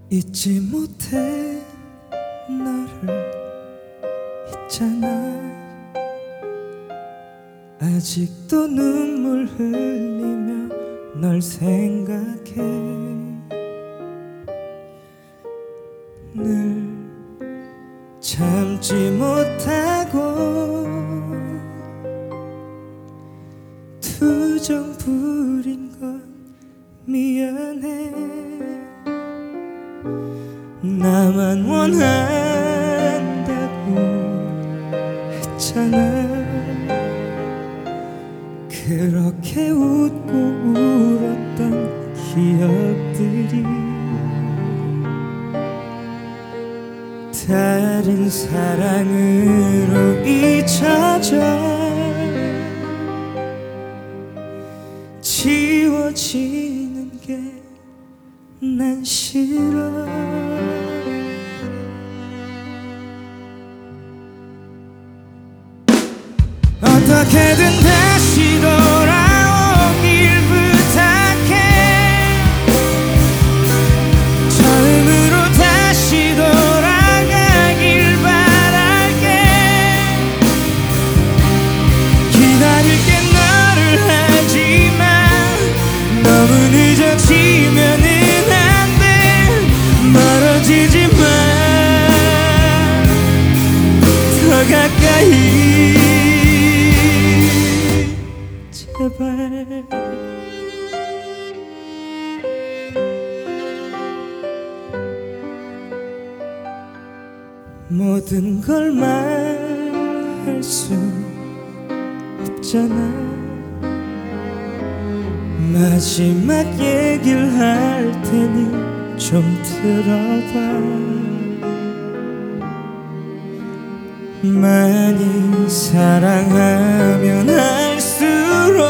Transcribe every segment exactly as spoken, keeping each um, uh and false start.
잊지 못해 너를 있잖아. 아직도 눈물 흘리며 널 생각해. 늘 참지 못하고 투정 부린 건 미안해. 나만 원한다고 했잖아. 그렇게 웃고 울었던 기억들이 다른 사랑으로 잊혀져 지워지는 게 난 싫어. 어떻게든 다시 돌아오길 부탁해. 처음으로 다시 돌아가길 바랄게. 기다릴게 너를 하지만 너무 늦어지면은 안 돼. 멀어지지 마. 더 가까이 제발. 모든 걸 말할 수 없잖아. 마지막 얘기를 할 테니 좀 들어봐. 많이 사랑하면 할수록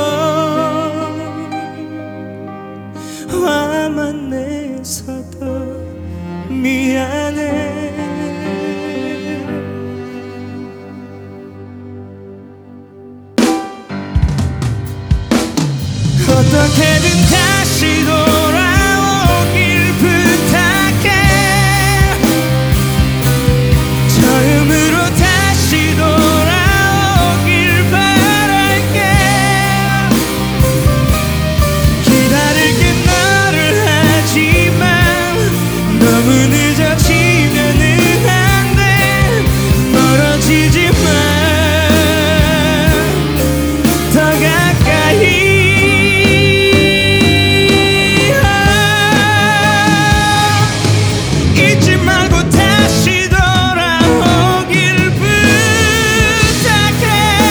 화만 내서 더 미안해. 어떻게든 다시 돌아오길 부탁해. 처음으로 다시 돌아오길 바랄게. 기다릴게 너를 하지만 너무 늦어지면은 안 돼. 멀어지지 마. 더 가까이. 잊지 말고 다시 돌아오길 부탁해.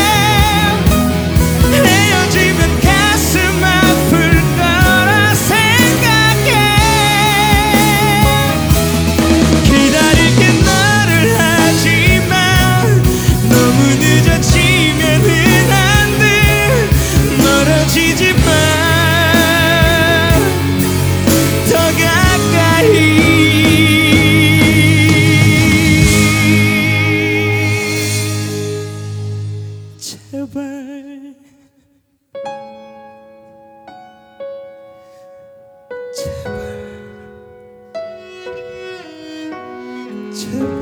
헤어지면 가슴 아플 거라 생각해. 기다릴게 너를 하지만 너무 늦어지면은 안 돼. 멀어지지 마. 더 가까이 제발. 제발. 제발.